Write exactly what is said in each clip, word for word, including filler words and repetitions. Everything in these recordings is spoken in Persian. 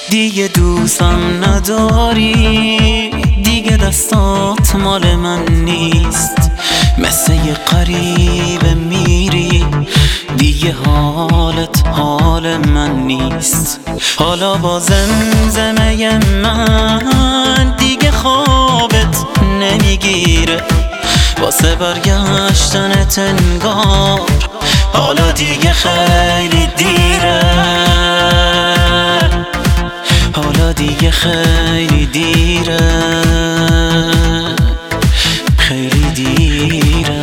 دیگه دوستم نداری، دیگه دستات مال من نیست. مثل یه غریبه میری، دیگه حالت حال من نیست. حالا با زمزمه من دیگه خوابت نمیگیره، واسه برگشتنت انگار حالا دیگه خیلی دیره. حالا دیگه خیلی دیره، خیلی دیره.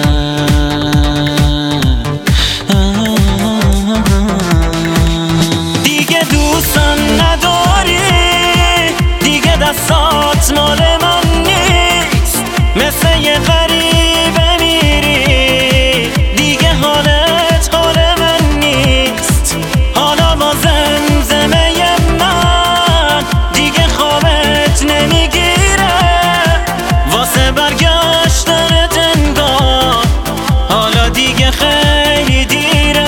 دیگه دوستم نداری، دیگه دستات مال من نیست. مثل یه غریبه میری، دیگه حالت حال من نیست. حالا با زمزمه من دیگه خوابت نمیگیره، واسه برگشتنت انگار حالا دیگه خیلی دیره.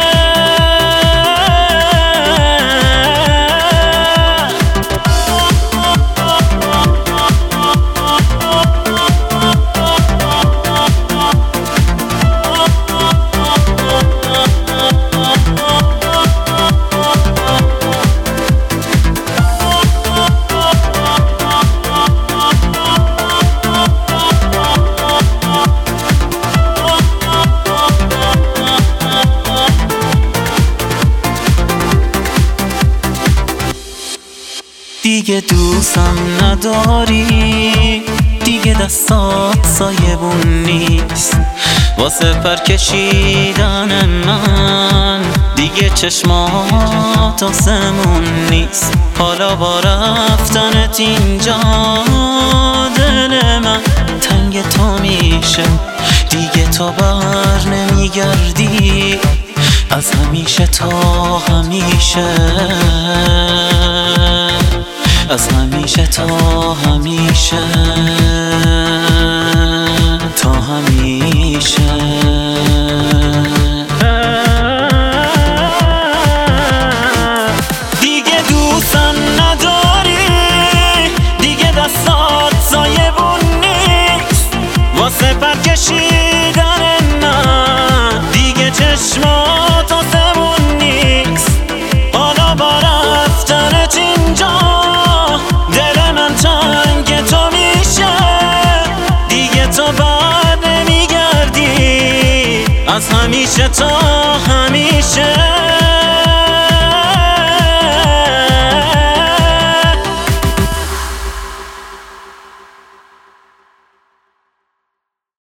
دیگه دوستم نداری، دیگه دستات سایبون نیست. واسه پر کشیدن من دیگه چشمات آسمون نیست. حالا با رفتنت اینجا دل من تنگ تو میشه، دیگه تو بر نمیگردی از همیشه تا همیشه، از همیشه تا همیشه، تا همیشه. دیگه دوستم نداری، دیگه دستات سایبون نیست. واسه پر کشیدن من دیگه چشمات آسمون نیست. حالا با رفتنت اینجا دل من تنگ تو میشه، دیگه تو بر نمیگردی از همیشه